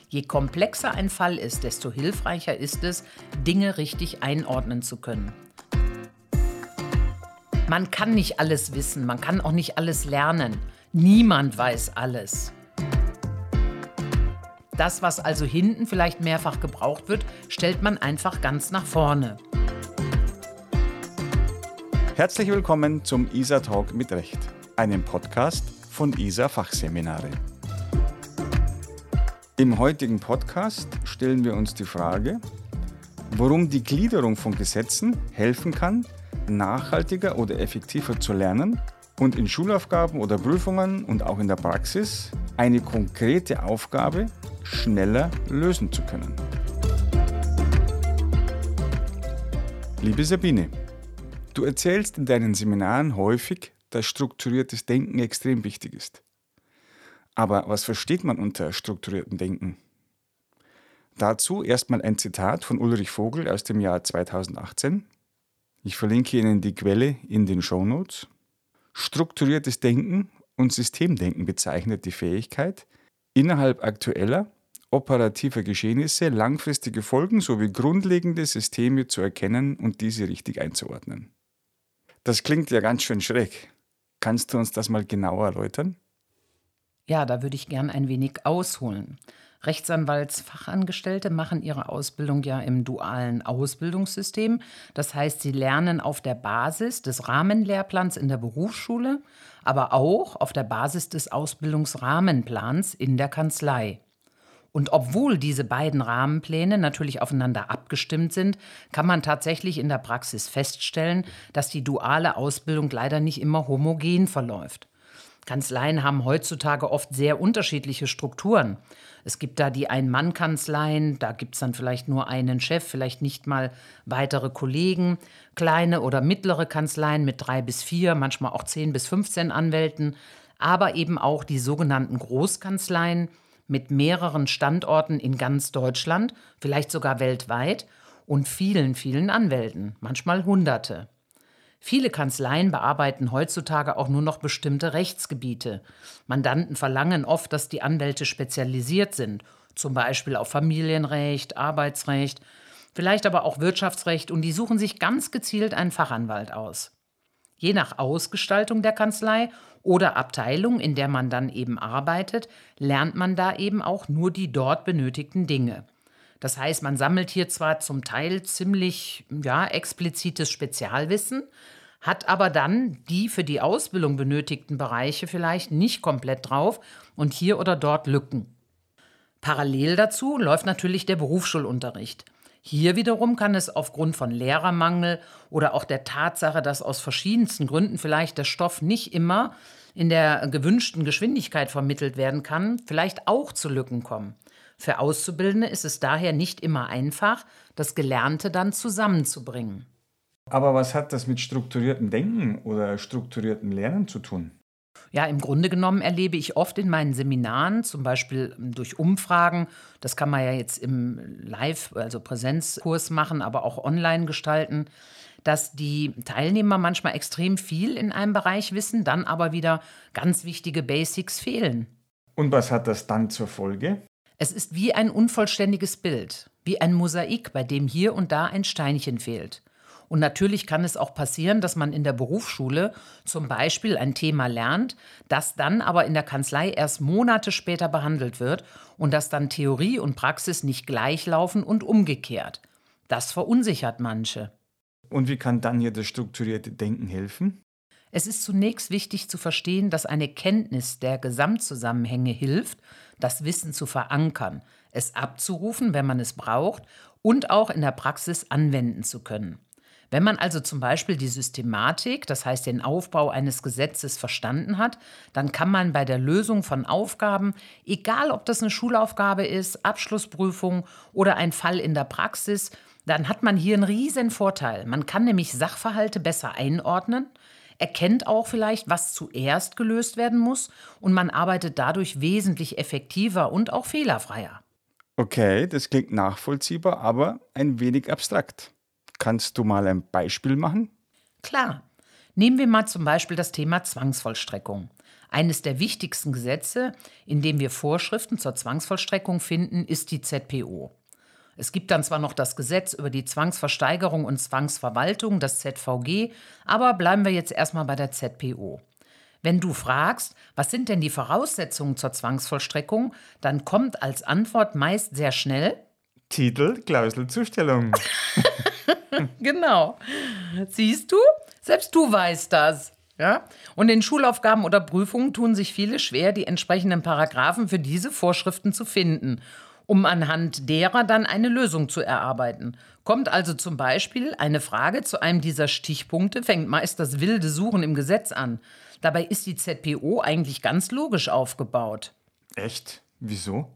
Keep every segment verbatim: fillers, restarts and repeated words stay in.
Je komplexer ein Fall ist, desto hilfreicher ist es, Dinge richtig einordnen zu können. Man kann nicht alles wissen, man kann auch nicht alles lernen. Niemand weiß alles. Das, was also hinten vielleicht mehrfach gebraucht wird, stellt man einfach ganz nach vorne. Herzlich willkommen zum I S A Talk mit Recht, einem Podcast von I S A Fachseminare. Im heutigen Podcast stellen wir uns die Frage, warum die Gliederung von Gesetzen helfen kann, nachhaltiger oder effektiver zu lernen und in Schulaufgaben oder Prüfungen und auch in der Praxis eine konkrete Aufgabe schneller lösen zu können. Liebe Sabine, du erzählst in deinen Seminaren häufig, dass strukturiertes Denken extrem wichtig ist. Aber was versteht man unter strukturiertem Denken? Dazu erstmal ein Zitat von Ulrich Vogel aus dem Jahr zweitausendachtzehn. Ich verlinke Ihnen die Quelle in den Shownotes. Strukturiertes Denken und Systemdenken bezeichnet die Fähigkeit, innerhalb aktueller, operativer Geschehnisse langfristige Folgen sowie grundlegende Systeme zu erkennen und diese richtig einzuordnen. Das klingt ja ganz schön schräg. Kannst du uns das mal genauer erläutern? Ja, da würde ich gern ein wenig ausholen. Rechtsanwaltsfachangestellte machen ihre Ausbildung ja im dualen Ausbildungssystem. Das heißt, sie lernen auf der Basis des Rahmenlehrplans in der Berufsschule, aber auch auf der Basis des Ausbildungsrahmenplans in der Kanzlei. Und obwohl diese beiden Rahmenpläne natürlich aufeinander abgestimmt sind, kann man tatsächlich in der Praxis feststellen, dass die duale Ausbildung leider nicht immer homogen verläuft. Kanzleien haben heutzutage oft sehr unterschiedliche Strukturen. Es gibt da die Ein-Mann-Kanzleien, da gibt es dann vielleicht nur einen Chef, vielleicht nicht mal weitere Kollegen. Kleine oder mittlere Kanzleien mit drei bis vier, manchmal auch zehn bis fünfzehn Anwälten. Aber eben auch die sogenannten Großkanzleien mit mehreren Standorten in ganz Deutschland, vielleicht sogar weltweit und vielen, vielen Anwälten, manchmal Hunderte. Viele Kanzleien bearbeiten heutzutage auch nur noch bestimmte Rechtsgebiete. Mandanten verlangen oft, dass die Anwälte spezialisiert sind, zum Beispiel auf Familienrecht, Arbeitsrecht, vielleicht aber auch Wirtschaftsrecht, und die suchen sich ganz gezielt einen Fachanwalt aus. Je nach Ausgestaltung der Kanzlei oder Abteilung, in der man dann eben arbeitet, lernt man da eben auch nur die dort benötigten Dinge. Das heißt, man sammelt hier zwar zum Teil ziemlich ja, explizites Spezialwissen, hat aber dann die für die Ausbildung benötigten Bereiche vielleicht nicht komplett drauf und hier oder dort Lücken. Parallel dazu läuft natürlich der Berufsschulunterricht. Hier wiederum kann es aufgrund von Lehrermangel oder auch der Tatsache, dass aus verschiedensten Gründen vielleicht der Stoff nicht immer in der gewünschten Geschwindigkeit vermittelt werden kann, vielleicht auch zu Lücken kommen. Für Auszubildende ist es daher nicht immer einfach, das Gelernte dann zusammenzubringen. Aber was hat das mit strukturiertem Denken oder strukturiertem Lernen zu tun? Ja, im Grunde genommen erlebe ich oft in meinen Seminaren, zum Beispiel durch Umfragen, das kann man ja jetzt im Live-, also Präsenzkurs machen, aber auch online gestalten, dass die Teilnehmer manchmal extrem viel in einem Bereich wissen, dann aber wieder ganz wichtige Basics fehlen. Und was hat das dann zur Folge? Es ist wie ein unvollständiges Bild, wie ein Mosaik, bei dem hier und da ein Steinchen fehlt. Und natürlich kann es auch passieren, dass man in der Berufsschule zum Beispiel ein Thema lernt, das dann aber in der Kanzlei erst Monate später behandelt wird und dass dann Theorie und Praxis nicht gleich laufen und umgekehrt. Das verunsichert manche. Und wie kann dann hier das strukturierte Denken helfen? Es ist zunächst wichtig zu verstehen, dass eine Kenntnis der Gesamtzusammenhänge hilft, das Wissen zu verankern, es abzurufen, wenn man es braucht, und auch in der Praxis anwenden zu können. Wenn man also zum Beispiel die Systematik, das heißt den Aufbau eines Gesetzes, verstanden hat, dann kann man bei der Lösung von Aufgaben, egal ob das eine Schulaufgabe ist, Abschlussprüfung oder ein Fall in der Praxis, dann hat man hier einen riesen Vorteil. Man kann nämlich Sachverhalte besser einordnen, erkennt auch vielleicht, was zuerst gelöst werden muss, und man arbeitet dadurch wesentlich effektiver und auch fehlerfreier. Okay, das klingt nachvollziehbar, aber ein wenig abstrakt. Kannst du mal ein Beispiel machen? Klar. Nehmen wir mal zum Beispiel das Thema Zwangsvollstreckung. Eines der wichtigsten Gesetze, in dem wir Vorschriften zur Zwangsvollstreckung finden, ist die Z P O. Es gibt dann zwar noch das Gesetz über die Zwangsversteigerung und Zwangsverwaltung, das Z V G, aber bleiben wir jetzt erstmal bei der Z P O. Wenn du fragst, was sind denn die Voraussetzungen zur Zwangsvollstreckung, dann kommt als Antwort meist sehr schnell Titel, Klausel, Zustellung. Genau. Siehst du? Selbst du weißt das. Ja? Und in Schulaufgaben oder Prüfungen tun sich viele schwer, die entsprechenden Paragraphen für diese Vorschriften zu finden, um anhand derer dann eine Lösung zu erarbeiten. Kommt also zum Beispiel eine Frage zu einem dieser Stichpunkte, fängt meist das wilde Suchen im Gesetz an. Dabei ist die Z P O eigentlich ganz logisch aufgebaut. Echt? Wieso?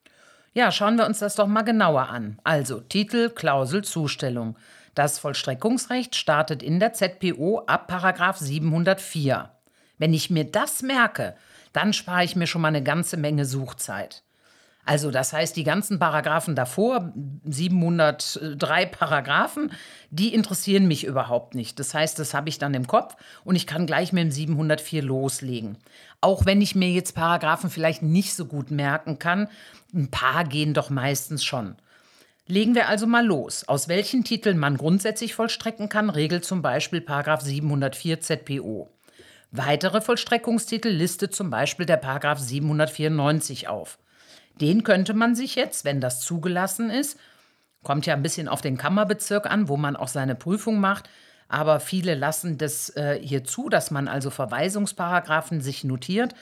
Ja, schauen wir uns das doch mal genauer an. Also Titel, Klausel, Zustellung. Das Vollstreckungsrecht startet in der Z P O ab Paragraph siebenhundertvier. Wenn ich mir das merke, dann spare ich mir schon mal eine ganze Menge Suchzeit. Also das heißt, die ganzen Paragraphen davor, siebenhundertdrei Paragraphen, die interessieren mich überhaupt nicht. Das heißt, das habe ich dann im Kopf und ich kann gleich mit dem siebenhundertvier loslegen. Auch wenn ich mir jetzt Paragraphen vielleicht nicht so gut merken kann, ein paar gehen doch meistens schon. Legen wir also mal los. Aus welchen Titeln man grundsätzlich vollstrecken kann, regelt zum Beispiel Paragraph siebenhundertvier Z P O. Weitere Vollstreckungstitel listet zum Beispiel der Paragraph siebenhundertvierundneunzig auf. Den könnte man sich jetzt, wenn das zugelassen ist, kommt ja ein bisschen auf den Kammerbezirk an, wo man auch seine Prüfung macht, aber viele lassen das äh, hier zu, dass man also Verweisungsparagraphen sich notiert.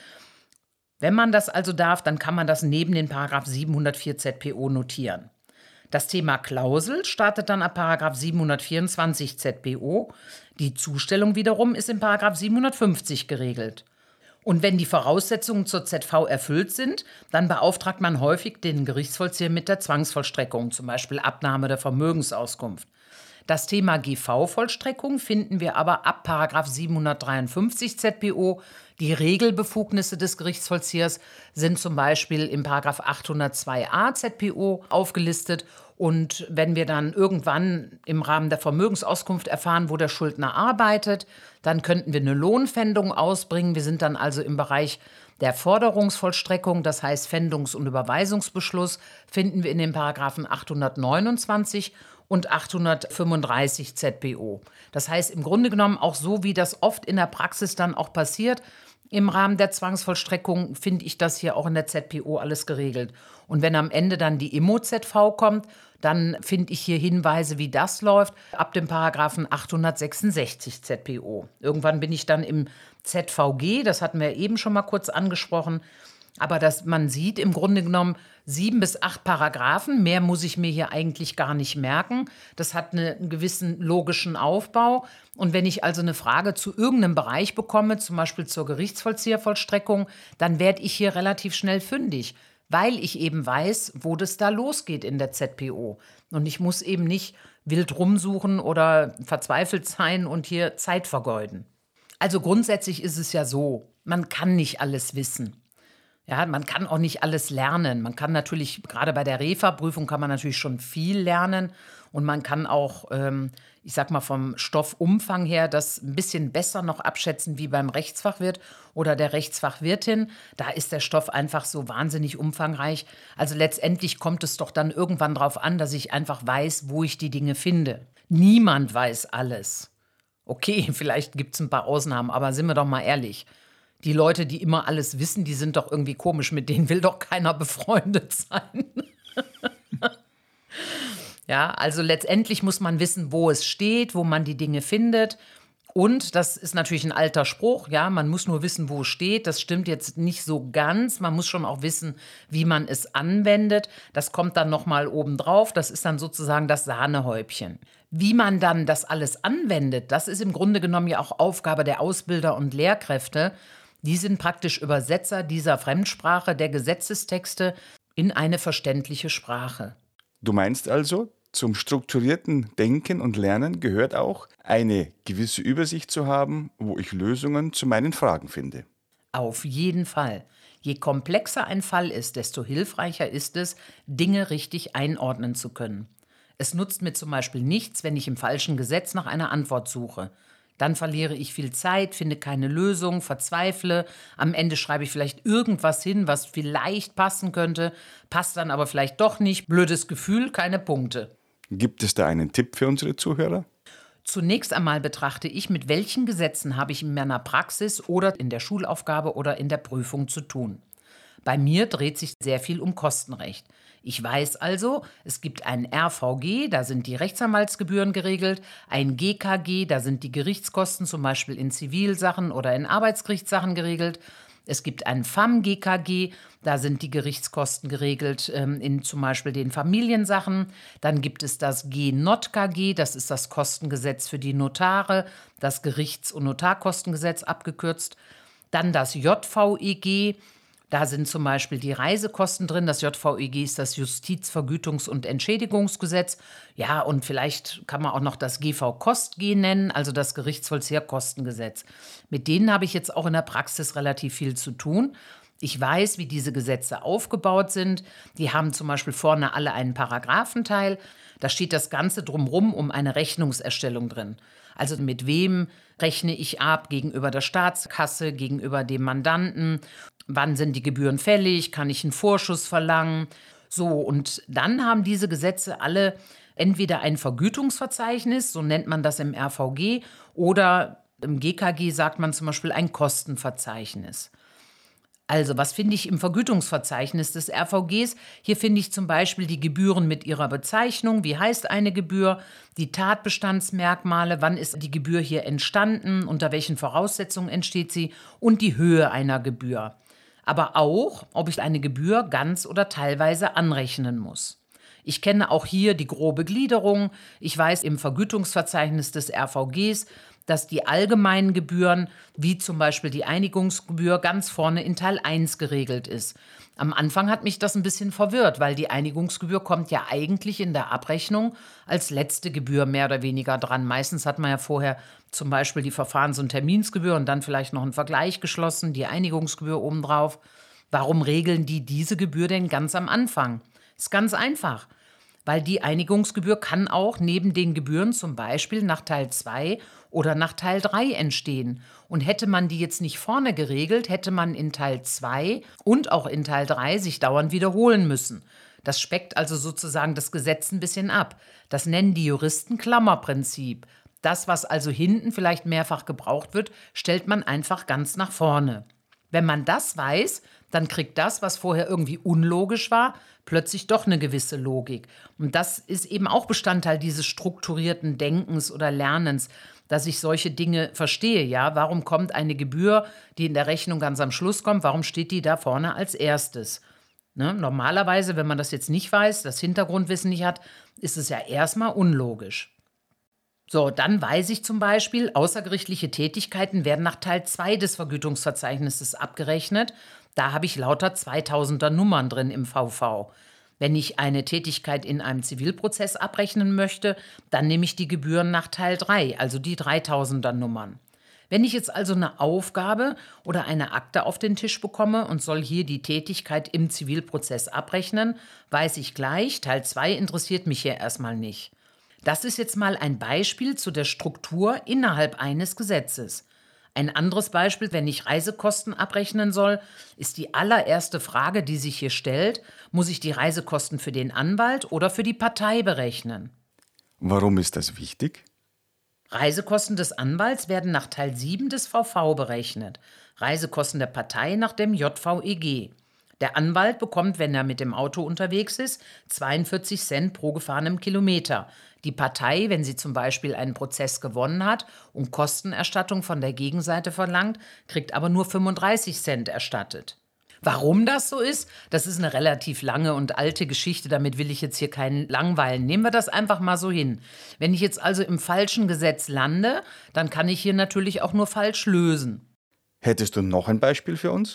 Wenn man das also darf, dann kann man das neben den Paragraph siebenhundertvier Z P O notieren. Das Thema Klausel startet dann ab Paragraph siebenhundertvierundzwanzig Z P O. Die Zustellung wiederum ist in Paragraph siebenhundertfünfzig geregelt. Und wenn die Voraussetzungen zur Z V erfüllt sind, dann beauftragt man häufig den Gerichtsvollzieher mit der Zwangsvollstreckung, zum Beispiel Abnahme der Vermögensauskunft. Das Thema G V-Vollstreckung finden wir aber ab Paragraph siebenhundertdreiundfünfzig Z P O. Die Regelbefugnisse des Gerichtsvollziehers sind zum Beispiel im Paragraph achthundertzwei a Z P O aufgelistet. Und wenn wir dann irgendwann im Rahmen der Vermögensauskunft erfahren, wo der Schuldner arbeitet, dann könnten wir eine Lohnpfändung ausbringen. Wir sind dann also im Bereich der Forderungsvollstreckung, das heißt Pfändungs- und Überweisungsbeschluss, finden wir in den Paragraphen achthundertneunundzwanzig und achthundertfünfunddreißig Z P O. Das heißt im Grunde genommen auch so, wie das oft in der Praxis dann auch passiert, im Rahmen der Zwangsvollstreckung finde ich das hier auch in der Z P O alles geregelt. Und wenn am Ende dann die Immo Z V kommt, dann finde ich hier Hinweise, wie das läuft, ab dem Paragraphen achthundertsechsundsechzig Z P O. Irgendwann bin ich dann im Z V G, das hatten wir eben schon mal kurz angesprochen. Aber dass man sieht, im Grunde genommen sieben bis acht Paragraphen, mehr muss ich mir hier eigentlich gar nicht merken. Das hat eine, einen gewissen logischen Aufbau. Und wenn ich also eine Frage zu irgendeinem Bereich bekomme, zum Beispiel zur Gerichtsvollziehervollstreckung, dann werde ich hier relativ schnell fündig, weil ich eben weiß, wo das da losgeht in der Z P O. Und ich muss eben nicht wild rumsuchen oder verzweifelt sein und hier Zeit vergeuden. Also grundsätzlich ist es ja so, man kann nicht alles wissen. Ja, man kann auch nicht alles lernen. Man kann natürlich, gerade bei der Refa-Prüfung kann man natürlich schon viel lernen. Und man kann auch, ähm, ich sag mal, vom Stoffumfang her das ein bisschen besser noch abschätzen wie beim Rechtsfachwirt oder der Rechtsfachwirtin. Da ist der Stoff einfach so wahnsinnig umfangreich. Also letztendlich kommt es doch dann irgendwann darauf an, dass ich einfach weiß, wo ich die Dinge finde. Niemand weiß alles. Okay, vielleicht gibt es ein paar Ausnahmen, aber sind wir doch mal ehrlich. Die Leute, die immer alles wissen, die sind doch irgendwie komisch. Mit denen will doch keiner befreundet sein. Ja, also letztendlich muss man wissen, wo es steht, wo man die Dinge findet. Und das ist natürlich ein alter Spruch, ja, man muss nur wissen, wo es steht. Das stimmt jetzt nicht so ganz. Man muss schon auch wissen, wie man es anwendet. Das kommt dann nochmal obendrauf. Das ist dann sozusagen das Sahnehäubchen. Wie man dann das alles anwendet, das ist im Grunde genommen ja auch Aufgabe der Ausbilder und Lehrkräfte. Die sind praktisch Übersetzer dieser Fremdsprache, der Gesetzestexte in eine verständliche Sprache. Du meinst also, zum strukturierten Denken und Lernen gehört auch, eine gewisse Übersicht zu haben, wo ich Lösungen zu meinen Fragen finde. Auf jeden Fall. Je komplexer ein Fall ist, desto hilfreicher ist es, Dinge richtig einordnen zu können. Es nutzt mir zum Beispiel nichts, wenn ich im falschen Gesetz nach einer Antwort suche. Dann verliere ich viel Zeit, finde keine Lösung, verzweifle. Am Ende schreibe ich vielleicht irgendwas hin, was vielleicht passen könnte, passt dann aber vielleicht doch nicht. Blödes Gefühl, keine Punkte. Gibt es da einen Tipp für unsere Zuhörer? Zunächst einmal betrachte ich, mit welchen Gesetzen habe ich in meiner Praxis oder in der Schulaufgabe oder in der Prüfung zu tun. Bei mir dreht sich sehr viel um Kostenrecht. Ich weiß also, es gibt ein R V G, da sind die Rechtsanwaltsgebühren geregelt, ein G K G, da sind die Gerichtskosten zum Beispiel in Zivilsachen oder in Arbeitsgerichtssachen geregelt. Es gibt ein F A M G K G, da sind die Gerichtskosten geregelt ähm, in zum Beispiel den Familiensachen. Dann gibt es das G N O T K G, das ist das Kostengesetz für die Notare, das Gerichts- und Notarkostengesetz abgekürzt. Dann das J V E G, da sind zum Beispiel die Reisekosten drin. Das J V E G ist das Justizvergütungs- und Entschädigungsgesetz. Ja, und vielleicht kann man auch noch das G V Kost G nennen, also das Gerichtsvollzieherkostengesetz. Mit denen habe ich jetzt auch in der Praxis relativ viel zu tun. Ich weiß, wie diese Gesetze aufgebaut sind. Die haben zum Beispiel vorne alle einen Paragraphenteil. Da steht das Ganze drumherum um eine Rechnungserstellung drin. Also mit wem rechne ich ab gegenüber der Staatskasse, gegenüber dem Mandanten? Wann sind die Gebühren fällig? Kann ich einen Vorschuss verlangen? So, und dann haben diese Gesetze alle entweder ein Vergütungsverzeichnis, so nennt man das im R V G, oder im G K G sagt man zum Beispiel ein Kostenverzeichnis. Also, was finde ich im Vergütungsverzeichnis des R V Gs? Hier finde ich zum Beispiel die Gebühren mit ihrer Bezeichnung. Wie heißt eine Gebühr? Die Tatbestandsmerkmale. Wann ist die Gebühr hier entstanden? Unter welchen Voraussetzungen entsteht sie? Und die Höhe einer Gebühr. Aber auch, ob ich eine Gebühr ganz oder teilweise anrechnen muss. Ich kenne auch hier die grobe Gliederung. Ich weiß im Vergütungsverzeichnis des R V Gs, dass die allgemeinen Gebühren, wie zum Beispiel die Einigungsgebühr, ganz vorne in Teil eins geregelt ist. Am Anfang hat mich das ein bisschen verwirrt, weil die Einigungsgebühr kommt ja eigentlich in der Abrechnung als letzte Gebühr mehr oder weniger dran. Meistens hat man ja vorher zum Beispiel die Verfahrens- und Terminsgebühr und dann vielleicht noch einen Vergleich geschlossen, die Einigungsgebühr obendrauf. Warum regeln die diese Gebühr denn ganz am Anfang? Ist ganz einfach. Weil die Einigungsgebühr kann auch neben den Gebühren zum Beispiel nach Teil zwei oder nach Teil drei entstehen. Und hätte man die jetzt nicht vorne geregelt, hätte man in Teil zwei und auch in Teil drei sich dauernd wiederholen müssen. Das speckt also sozusagen das Gesetz ein bisschen ab. Das nennen die Juristen Klammerprinzip. Das, was also hinten vielleicht mehrfach gebraucht wird, stellt man einfach ganz nach vorne. Wenn man das weiß, dann kriegt das, was vorher irgendwie unlogisch war, plötzlich doch eine gewisse Logik. Und das ist eben auch Bestandteil dieses strukturierten Denkens oder Lernens, dass ich solche Dinge verstehe. Ja, warum kommt eine Gebühr, die in der Rechnung ganz am Schluss kommt, warum steht die da vorne als erstes? Ne? Normalerweise, wenn man das jetzt nicht weiß, das Hintergrundwissen nicht hat, ist es ja erstmal unlogisch. So, dann weiß ich zum Beispiel, außergerichtliche Tätigkeiten werden nach Teil zwei des Vergütungsverzeichnisses abgerechnet. Da habe ich lauter zweitausender Nummern drin im V V. Wenn ich eine Tätigkeit in einem Zivilprozess abrechnen möchte, dann nehme ich die Gebühren nach Teil drei, also die dreitausender Nummern. Wenn ich jetzt also eine Aufgabe oder eine Akte auf den Tisch bekomme und soll hier die Tätigkeit im Zivilprozess abrechnen, weiß ich gleich, Teil zwei interessiert mich hier erstmal nicht. Das ist jetzt mal ein Beispiel zu der Struktur innerhalb eines Gesetzes. Ein anderes Beispiel, wenn ich Reisekosten abrechnen soll, ist die allererste Frage, die sich hier stellt, muss ich die Reisekosten für den Anwalt oder für die Partei berechnen? Warum ist das wichtig? Reisekosten des Anwalts werden nach Teil sieben des V V berechnet, Reisekosten der Partei nach dem J V E G. Der Anwalt bekommt, wenn er mit dem Auto unterwegs ist, zweiundvierzig Cent pro gefahrenem Kilometer. Die Partei, wenn sie zum Beispiel einen Prozess gewonnen hat und Kostenerstattung von der Gegenseite verlangt, kriegt aber nur fünfunddreißig Cent erstattet. Warum das so ist, das ist eine relativ lange und alte Geschichte, damit will ich jetzt hier keinen langweilen. Nehmen wir das einfach mal so hin. Wenn ich jetzt also im falschen Gesetz lande, dann kann ich hier natürlich auch nur falsch lösen. Hättest du noch ein Beispiel für uns?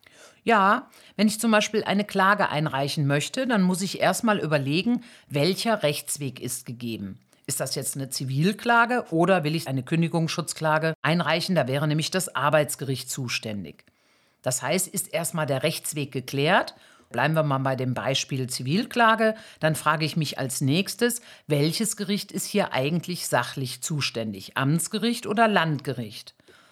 Ja, wenn ich zum Beispiel eine Klage einreichen möchte, dann muss ich erstmal überlegen, welcher Rechtsweg ist gegeben. Ist das jetzt eine Zivilklage oder will ich eine Kündigungsschutzklage einreichen? Da wäre nämlich das Arbeitsgericht zuständig. Das heißt, ist erstmal der Rechtsweg geklärt Bleiben wir mal bei dem Beispiel Zivilklage. Dann frage ich mich als nächstes, welches Gericht ist hier eigentlich sachlich zuständig? Amtsgericht oder Landgericht?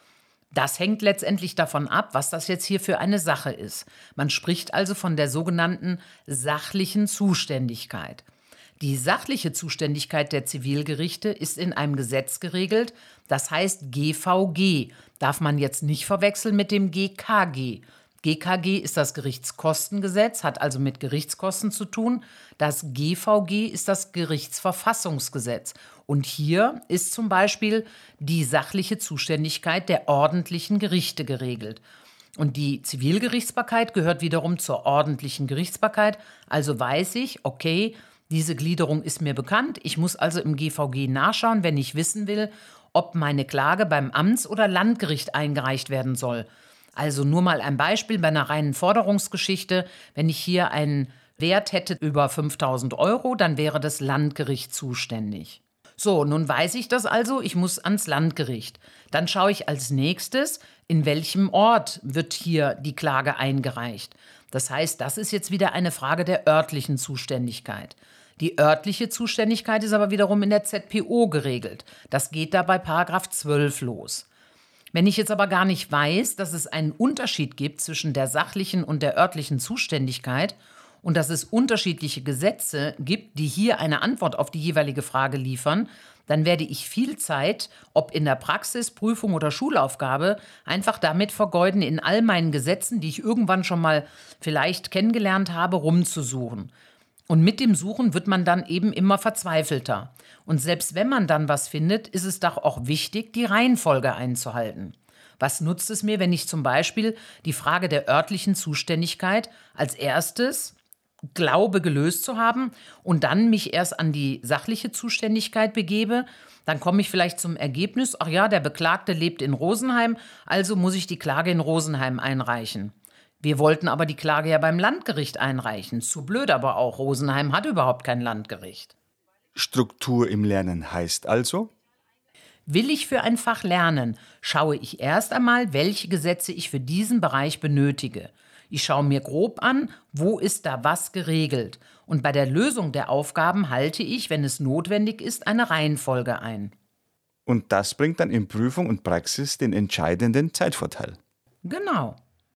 Das hängt letztendlich davon ab, was das jetzt hier für eine Sache ist. Man spricht also von der sogenannten sachlichen Zuständigkeit. Die sachliche Zuständigkeit der Zivilgerichte ist in einem Gesetz geregelt, das heißt G V G. Darf man jetzt nicht verwechseln mit dem G K G. G K G ist das Gerichtskostengesetz, hat also mit Gerichtskosten zu tun. Das G V G ist das Gerichtsverfassungsgesetz. Und hier ist zum Beispiel die sachliche Zuständigkeit der ordentlichen Gerichte geregelt. Und die Zivilgerichtsbarkeit gehört wiederum zur ordentlichen Gerichtsbarkeit. Also weiß ich, okay, diese Gliederung ist mir bekannt. Ich muss also im G V G nachschauen, wenn ich wissen will, ob meine Klage beim Amts- oder Landgericht eingereicht werden soll. Also nur mal ein Beispiel bei einer reinen Forderungsgeschichte. Wenn ich hier einen Wert hätte über fünftausend Euro, dann wäre das Landgericht zuständig. So, nun weiß ich das also, ich muss ans Landgericht. Dann schaue ich als nächstes, in welchem Ort wird hier die Klage eingereicht. Das heißt, das ist jetzt wieder eine Frage der örtlichen Zuständigkeit. Die örtliche Zuständigkeit ist aber wiederum in der Z P O geregelt. Das geht da bei Paragraph zwölf los. Wenn ich jetzt aber gar nicht weiß, dass es einen Unterschied gibt zwischen der sachlichen und der örtlichen Zuständigkeit und dass es unterschiedliche Gesetze gibt, die hier eine Antwort auf die jeweilige Frage liefern, dann werde ich viel Zeit, ob in der Praxis, Prüfung oder Schulaufgabe, einfach damit vergeuden, in all meinen Gesetzen, die ich irgendwann schon mal vielleicht kennengelernt habe, rumzusuchen. Und mit dem Suchen wird man dann eben immer verzweifelter. Und selbst wenn man dann was findet, ist es doch auch wichtig, die Reihenfolge einzuhalten. Was nutzt es mir, wenn ich zum Beispiel die Frage der örtlichen Zuständigkeit als erstes glaube, gelöst zu haben und dann mich erst an die sachliche Zuständigkeit begebe? Dann komme ich vielleicht zum Ergebnis, ach ja, der Beklagte lebt in Rosenheim, also muss ich die Klage in Rosenheim einreichen. Wir wollten aber die Klage ja beim Landgericht einreichen. Zu blöd aber auch, Rosenheim hat überhaupt kein Landgericht. Struktur im Lernen heißt also? Will ich für ein Fach lernen, schaue ich erst einmal, welche Gesetze ich für diesen Bereich benötige. Ich schaue mir grob an, wo ist da was geregelt. Und bei der Lösung der Aufgaben halte ich, wenn es notwendig ist, eine Reihenfolge ein. Und das bringt dann in Prüfung und Praxis den entscheidenden Zeitvorteil. Genau.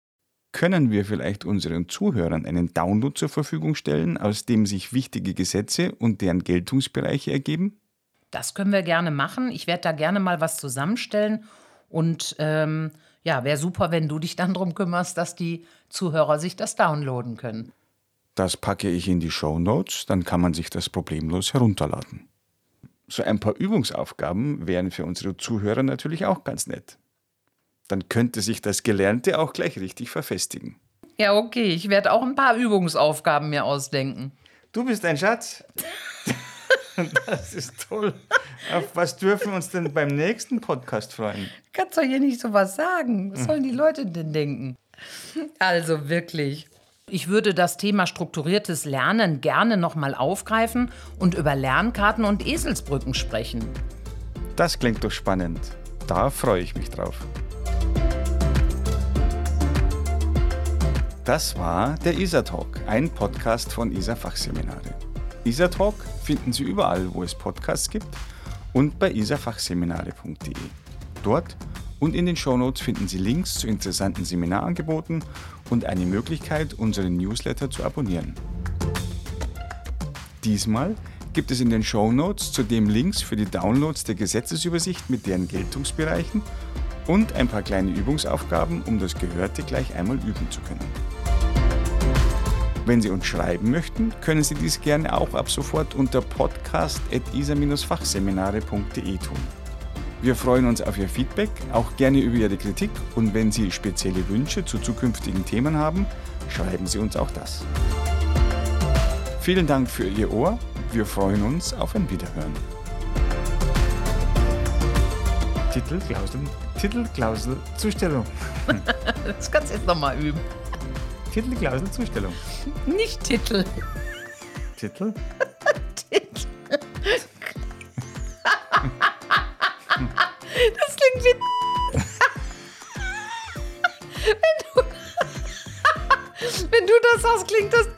Können wir vielleicht unseren Zuhörern einen Download zur Verfügung stellen, aus dem sich wichtige Gesetze und deren Geltungsbereiche ergeben? Das können wir gerne machen. Ich werde da gerne mal was zusammenstellen. Und ähm, ja, wäre super, wenn du dich dann darum kümmerst, dass die Zuhörer sich das downloaden können. Das packe ich in die Shownotes, dann kann man sich das problemlos herunterladen. So ein paar Übungsaufgaben wären für unsere Zuhörer natürlich auch ganz nett. Dann könnte sich das Gelernte auch gleich richtig verfestigen. Ja, okay, ich werde auch ein paar Übungsaufgaben mir ausdenken. Du bist ein Schatz. Das ist toll. Auf was dürfen wir uns denn beim nächsten Podcast freuen? Kannst doch hier nicht so was sagen. Was sollen die Leute denn denken? Also wirklich. Ich würde das Thema strukturiertes Lernen gerne nochmal aufgreifen und über Lernkarten und Eselsbrücken sprechen. Das klingt doch spannend. Da freue ich mich drauf. Das war der I S A Talk, ein Podcast von I S A Fachseminare. I S A Talk finden Sie überall, wo es Podcasts gibt und bei isafachseminare punkt de. Dort und in den Shownotes finden Sie Links zu interessanten Seminarangeboten und eine Möglichkeit, unseren Newsletter zu abonnieren. Diesmal gibt es in den Shownotes zudem Links für die Downloads der Gesetzesübersicht mit deren Geltungsbereichen und ein paar kleine Übungsaufgaben, um das Gehörte gleich einmal üben zu können. Wenn Sie uns schreiben möchten, können Sie dies gerne auch ab sofort unter podcast at isa fachseminare punkt de tun. Wir freuen uns auf Ihr Feedback, auch gerne über Ihre Kritik, und wenn Sie spezielle Wünsche zu zukünftigen Themen haben, schreiben Sie uns auch das. Vielen Dank für Ihr Ohr, wir freuen uns auf ein Wiederhören. Titel, Klausel, Titel, Klausel, Zustellung. Das kannst du jetzt nochmal üben. Titel, Klausel, Zustellung. Nicht Titel. Titel? Titel. Das klingt wie... wenn, du, wenn du das sagst, klingt das